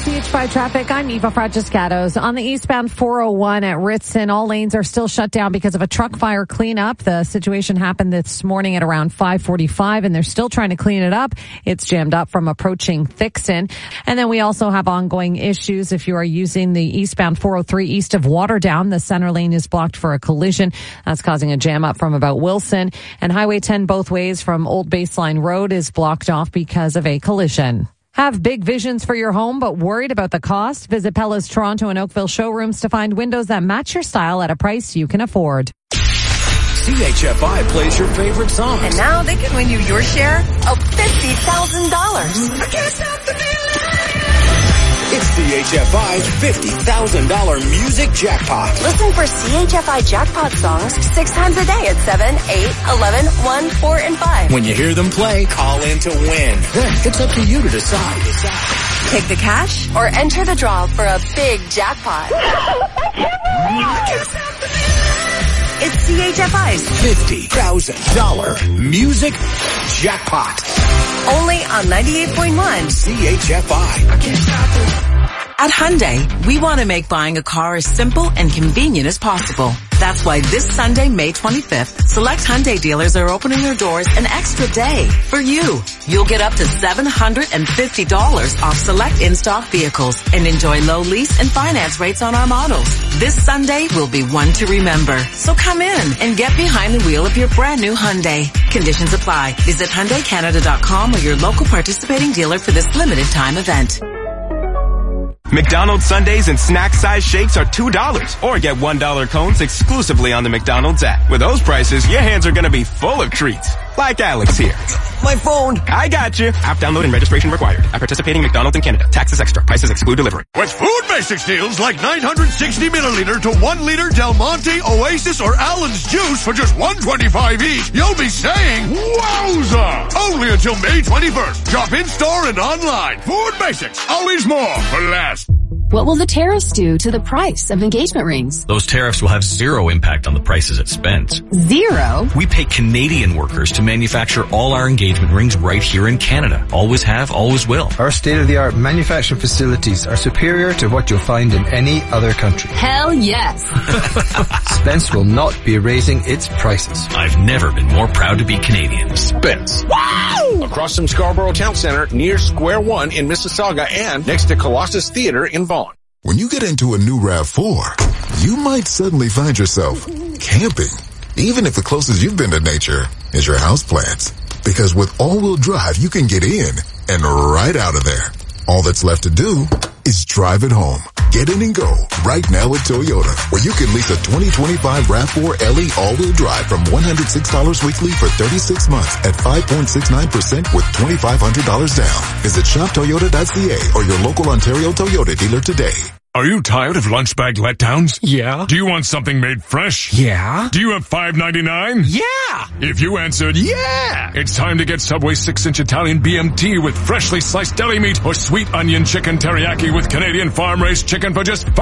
CH5 traffic. I'm Eva Fragiscatos. On the eastbound 401 at Ritson, all lanes are still shut down because of a truck fire cleanup. The situation happened this morning at around 5:45, and they're still trying to clean it up. It's jammed up from approaching Thixon. And then we also have ongoing issues if you are using the eastbound 403 east of Waterdown. The center lane is blocked for a collision. That's causing a jam up from about Wilson. And Highway 10 both ways from Old Baseline Road is blocked off because of a collision. Have big visions for your home but worried about the cost? Visit Pella's Toronto and Oakville showrooms to find windows that match your style at a price you can afford. CHFI plays your favorite songs. And now they can win you your share of $50,000. I can't stop the feeling. It's CHFI's $50,000 music jackpot. Listen for CHFI jackpot songs 6 times a day at 7, 8, 11, 1, 4, and 5. When you hear them play, call in to win. Then it's up to you to decide. Take the cash or enter the draw for a big jackpot. It's CHFI's $50,000 music jackpot. Only on 98.1 CHFI. I can't stop it. At Hyundai, we want to make buying a car as simple and convenient as possible. That's why this Sunday, May 25th, select Hyundai dealers are opening their doors an extra day for you. You'll get up to $750 off select in-stock vehicles and enjoy low lease and finance rates on our models. This Sunday will be one to remember. So come in and get behind the wheel of your brand new Hyundai. Conditions apply. Visit HyundaiCanada.com or your local participating dealer for this limited time event. McDonald's Sundaes and snack-sized shakes are $2, or get $1 cones exclusively on the McDonald's app. With those prices, your hands are gonna be full of treats. Like Alex here. My phone. I got you. App download and registration required. At participating McDonald's in Canada. Taxes extra. Prices exclude delivery. With Food Basics deals like 960 milliliter to 1 liter Del Monte, Oasis, or Allen's juice for just $1.25 each, you'll be saying, wowza! Only until May 21st. Shop in-store and online. Food Basics. Always more for less. What will the tariffs do to the price of engagement rings? Those tariffs will have zero impact on the prices at Spence. Zero? We pay Canadian workers to manufacture all our engagement rings right here in Canada. Always have, always will. Our state-of-the-art manufacturing facilities are superior to what you'll find in any other country. Hell yes. Spence will not be raising its prices. I've never been more proud to be Canadian. Spence. Wow! Across from Scarborough Town Center, near Square One in Mississauga, and next to Colossus Theater in Vaughan. When you get into a new RAV4, you might suddenly find yourself camping, even if the closest you've been to nature is your houseplants. Because with all-wheel drive, you can get in and right out of there. All that's left to do is drive it home. Get in and go right now at Toyota, where you can lease a 2025 RAV4 LE all-wheel drive from $106 weekly for 36 months at 5.69% with $2,500 down. Visit shoptoyota.ca or your local Ontario Toyota dealer today. Are you tired of lunch bag letdowns? Yeah. Do you want something made fresh? Yeah. Do you have $5.99? Yeah. If you answered yeah, it's time to get Subway 6-inch Italian BMT with freshly sliced deli meat or sweet onion chicken teriyaki with Canadian farm-raised chicken for just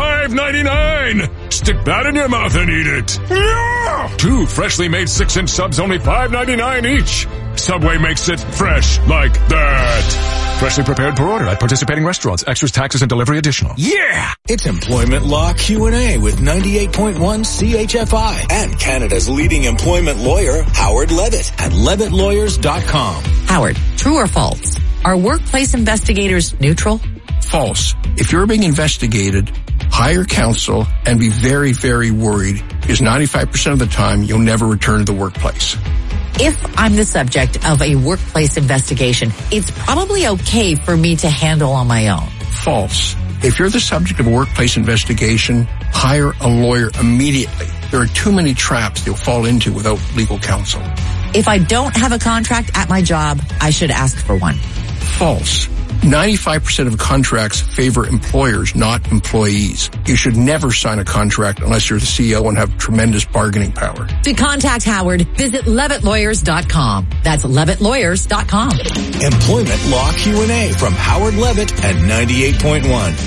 $5.99. Stick that in your mouth and eat it. Yeah. 2 freshly made 6-inch subs, only $5.99 each. Subway makes it fresh like that. Freshly prepared per order at participating restaurants. Extras, taxes, and delivery additional. Yeah! It's Employment Law Q&A with 98.1 CHFI and Canada's leading employment lawyer, Howard Levitt at LevittLawyers.com. Howard, true or false? Are workplace investigators neutral? False. If you're being investigated, hire counsel and be very, very worried because 95% of the time you'll never return to the workplace. If I'm the subject of a workplace investigation, it's probably okay for me to handle on my own. False. If you're the subject of a workplace investigation, hire a lawyer immediately. There are too many traps you'll fall into without legal counsel. If I don't have a contract at my job, I should ask for one. False. 95% of contracts favor employers, not employees. You should never sign a contract unless you're the CEO and have tremendous bargaining power. To contact Howard, visit LevittLawyers.com. That's LevittLawyers.com. Employment Law Q&A from Howard Levitt at 98.1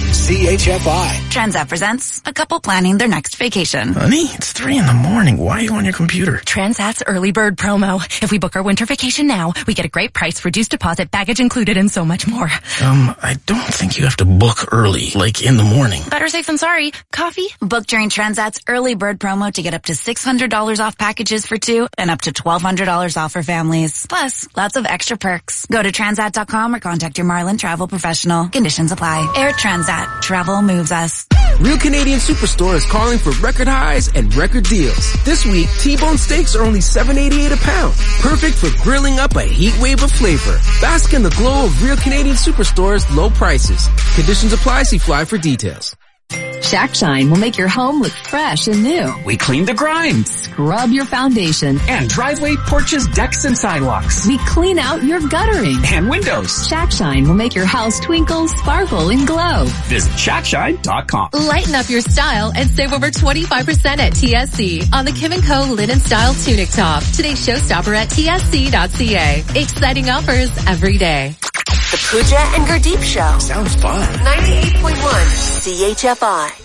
CHFI. Transat presents a couple planning their next vacation. Honey, it's 3 a.m. Why are you on your computer? Transat's early bird promo. If we book our winter vacation now, we get a great price, reduced deposit, baggage included, and so much more. I don't think you have to book early, like in the morning. Better safe than sorry. Coffee? Book during Transat's early bird promo to get up to $600 off packages for 2 and up to $1,200 off for families. Plus, lots of extra perks. Go to Transat.com or contact your Marlin travel professional. Conditions apply. Air Transat. Travel moves us. Real Canadian Superstore is calling for record highs and record deals. This week, T-bone steaks are only $7.88 a pound. Perfect for grilling up a heat wave of flavor. Bask in the glow of Real Canadian Superstore's low prices. Conditions apply. See Fly for details. Shack Shine will make your home look fresh and new. We clean the grime. Scrub your foundation. And driveway, porches, decks, and sidewalks. We clean out your guttering. And windows. Shack Shine will make your house twinkle, sparkle, and glow. Visit ShackShine.com. Lighten up your style and save over 25% at TSC on the Kim & Co. Linen Style Tunic Top. Today's showstopper at tsc.ca. Exciting offers every day. The Pooja and Gurdeep Show. Sounds fun. 98.1 CHFI.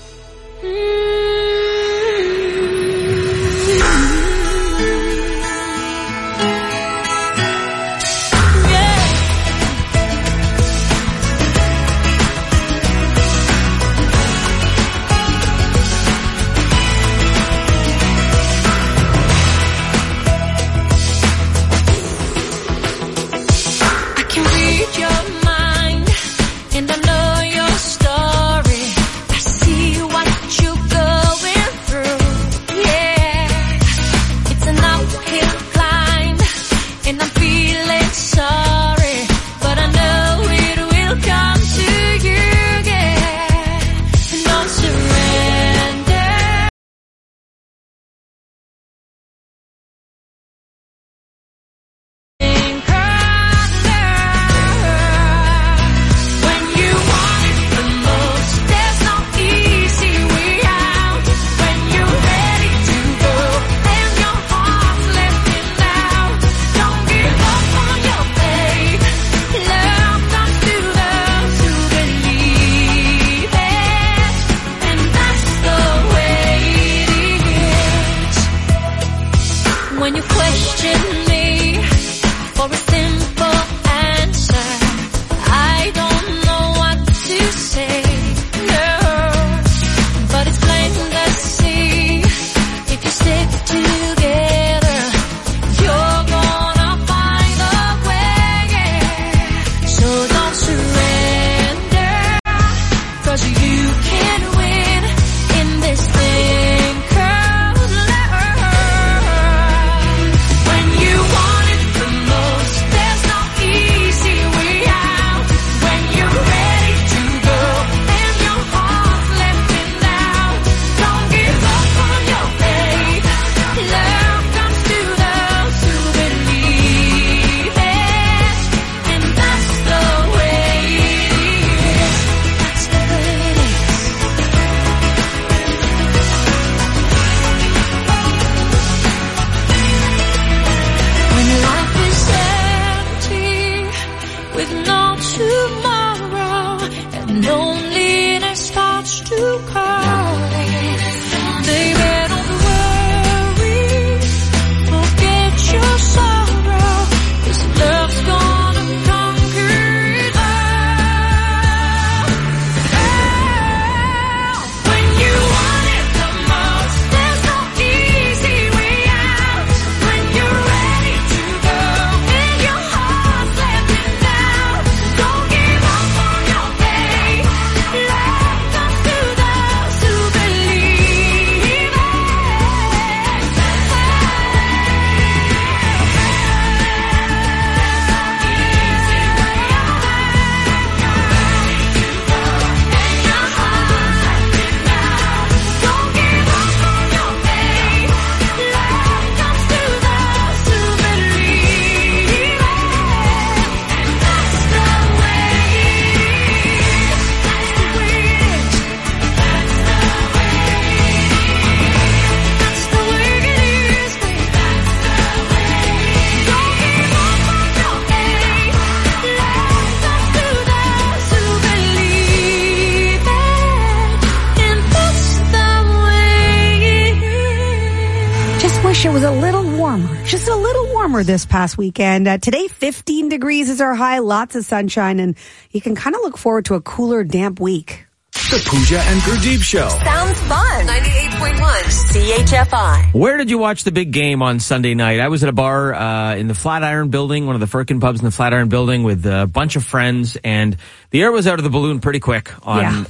warmer this past weekend. Today, 15 degrees is our high, lots of sunshine, and you can kind of look forward to a cooler, damp week. The Pooja and Gurdeep Show. Sounds fun. 98.1 CHFI. Where did you watch the big game on Sunday night? I was at a bar in the Flatiron Building, one of the Firkin pubs in the Flatiron Building, with a bunch of friends, and the air was out of the balloon pretty quick on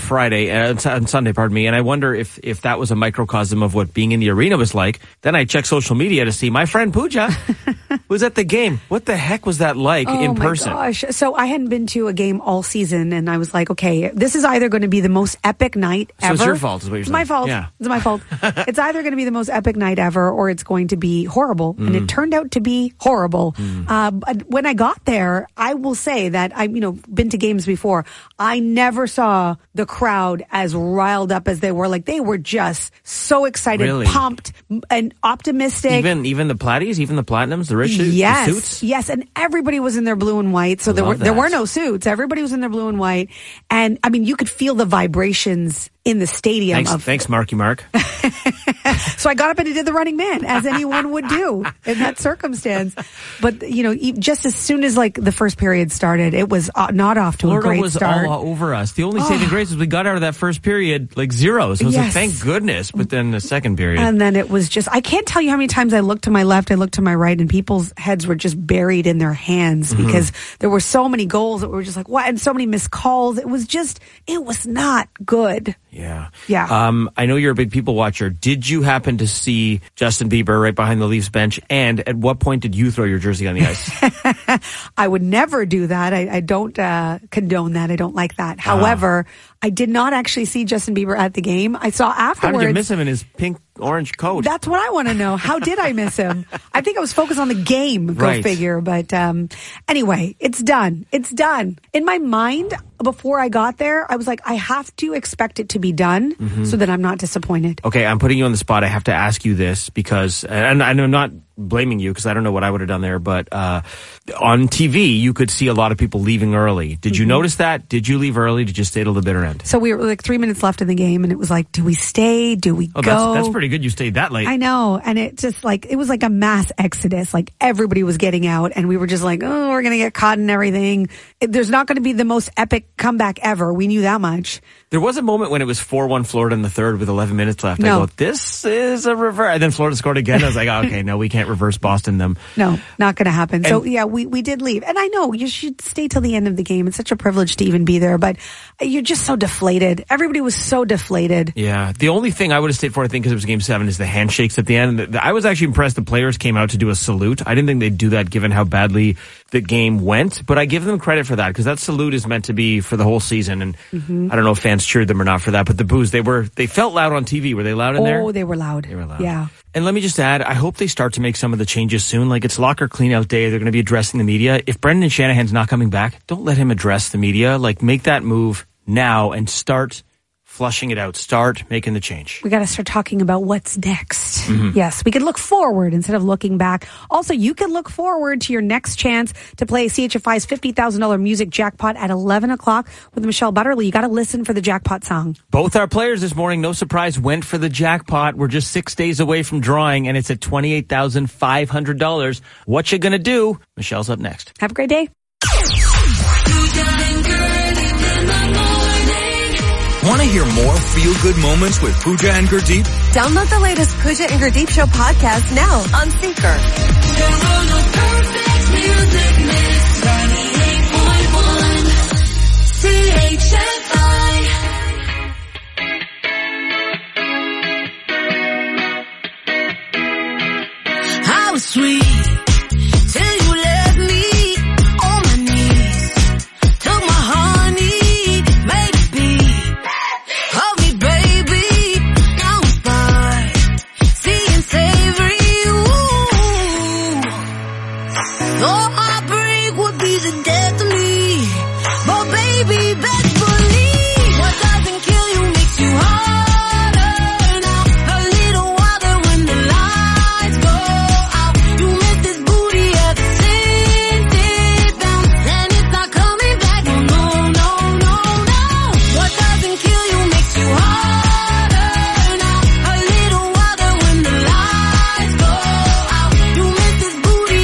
on Sunday, pardon me, and I wonder if that was a microcosm of what being in the arena was like. Then I checked social media to see my friend Pooja was at the game. What the heck was that like in person? Oh my gosh. So I hadn't been to a game all season, and I was like, okay, this is either going to be the most epic night ever. So it's your fault, is what you're saying. It's my fault. Yeah. It's my fault. It's either going to be the most epic night ever, or it's going to be horrible. And it turned out to be horrible. But when I got there, I will say that I've been to games before. I never saw the crowd as riled up as they were. Like, they were just so excited, pumped, and optimistic. Even the Platties, even the Platinums, the rich yes, the suits? Yes, and everybody was in their blue and white. So there were no suits. Everybody was in their blue and white. And, I mean, you could feel the vibrations in the stadium. Thanks, Marky Mark. So I got up and I did the running man, as anyone would do in that circumstance. But, just as soon as, the first period started, it was not off to a great start. Florida was all over us. The only saving grace was we got out of that first period, zeros. So I was like, thank goodness. But then the second period. And then it was just, I can't tell you how many times I looked to my left, I looked to my right, and people's heads were just buried in their hands because there were so many goals that were just like, what? And so many missed calls. It was not good. Yeah. Yeah. I know you're a big people watcher. Did you happen to see Justin Bieber right behind the Leafs bench? And at what point did you throw your jersey on the ice? I would never do that. I don't condone that. I don't like that. However, I did not actually see Justin Bieber at the game. I saw afterwards. How did you miss him in his pink orange coat? That's what I want to know. How did I miss him? I think I was focused on the game. Go figure. But anyway, it's done. It's done. In my mind, before I got there, I was like, I have to expect it to be done so that I'm not disappointed. Okay, I'm putting you on the spot. I have to ask you this because, and I'm not blaming you because I don't know what I would have done there, but on TV, you could see a lot of people leaving early. Did you notice that? Did you leave early? Did you stay till the bitter end? So we were 3 minutes left in the game, and it was like, do we stay? Do we go? That's pretty good. You stayed that late. I know. And it just it was like a mass exodus. Like, everybody was getting out, and we were just like, oh, we're going to get caught in everything. There's not going to be the most epic comeback ever. We knew that much. There was a moment when it was 4-1 Florida in the third with 11 minutes left. I go, this is a reverse. And then Florida scored again. I was like, okay, no, we can't reverse Boston them. No, not going to happen. So, yeah, we did leave. And I know you should stay till the end of the game. It's such a privilege to even be there. But you're just so deflated. Everybody was so deflated. Yeah. The only thing I would have stayed for, I think, because it was Game 7, is the handshakes at the end. I was actually impressed the players came out to do a salute. I didn't think they'd do that given how badly the game went. But I give them credit for that because that salute is meant to be for the whole season. And I don't know if fans cheered them or not for that. But the boos, they felt loud on TV. Were they loud in there? Oh, they were loud. They were loud. Yeah. And let me just add, I hope they start to make some of the changes soon. It's locker cleanout day. They're going to be addressing the media. If Brendan Shanahan's not coming back, don't let him address the media. Make that move now and start flushing it out. Start making the change. We got to start talking about what's next. Yes, we could look forward instead of looking back. Also, you can look forward to your next chance to play CHFI's $50,000 music jackpot at 11 o'clock with Michelle Butterly. You got to listen for the jackpot song. Both our players this morning, no surprise, went for the jackpot. We're just 6 days away from drawing, and it's at $28,500. What you gonna do? Michelle's up next. Have a great day. Want to hear more feel-good moments with Pooja and Gurdeep? Download the latest Pooja and Gurdeep Show podcast now on Seeker. How sweet till you left me on my knees. Took my honey, made it be. Hug me, baby, now it's fine. See and savory, ooh. Though heartbreak would be the death of me, but baby, best believe what doesn't kill you makes you harder now. A little water when the lights go out. You miss this booty ever since it bounced, and it's not coming back. No, no, no, no, no. What doesn't kill you makes you harder now. A little water when the lights go out. You miss this booty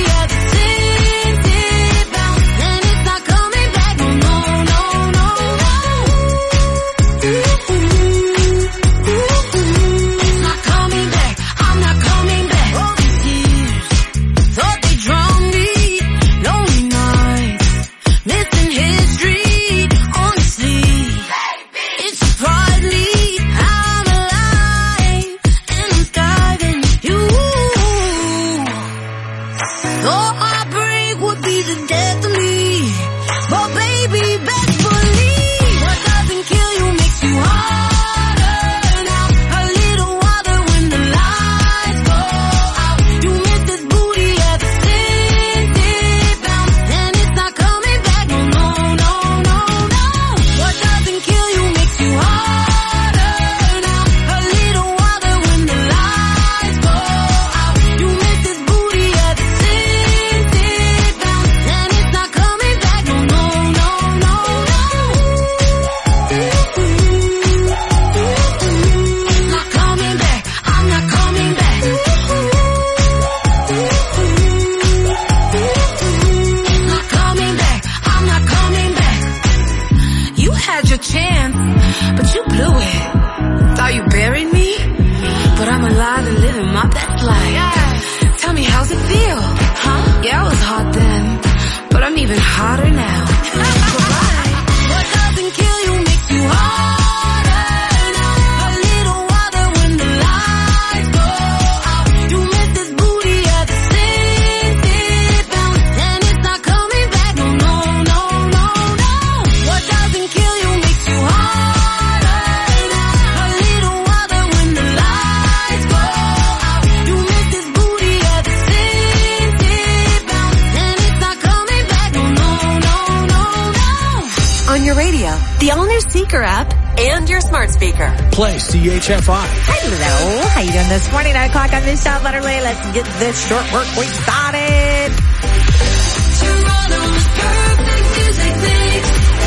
hotter now. What doesn't kill you makes you harder now. A little water when the lights go out. You miss this booty at the senses bounce, and it's not coming back. No, no, no, no, no. What doesn't kill you makes you harder now. A little water when the lights go out. You miss this booty at the senses bounce, and it's not coming back. No, no, no, no, no. On your radio, the all-new Seeker app, and your smart speaker. Play CHFI. Hello. How you doing this morning? 9 o'clock on this shot letter lay. Let's get this short work week started. Toronto's perfect music mix.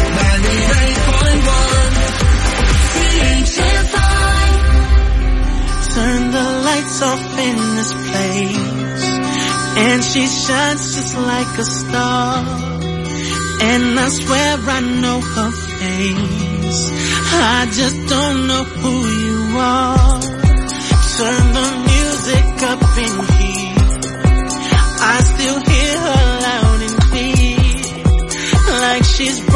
98.1 CHFI. Turn the lights off in this place, and she shines just like a star. And I swear I know her face, I just don't know who you are. Turn the music up in here, I still hear her loud and clear, like she's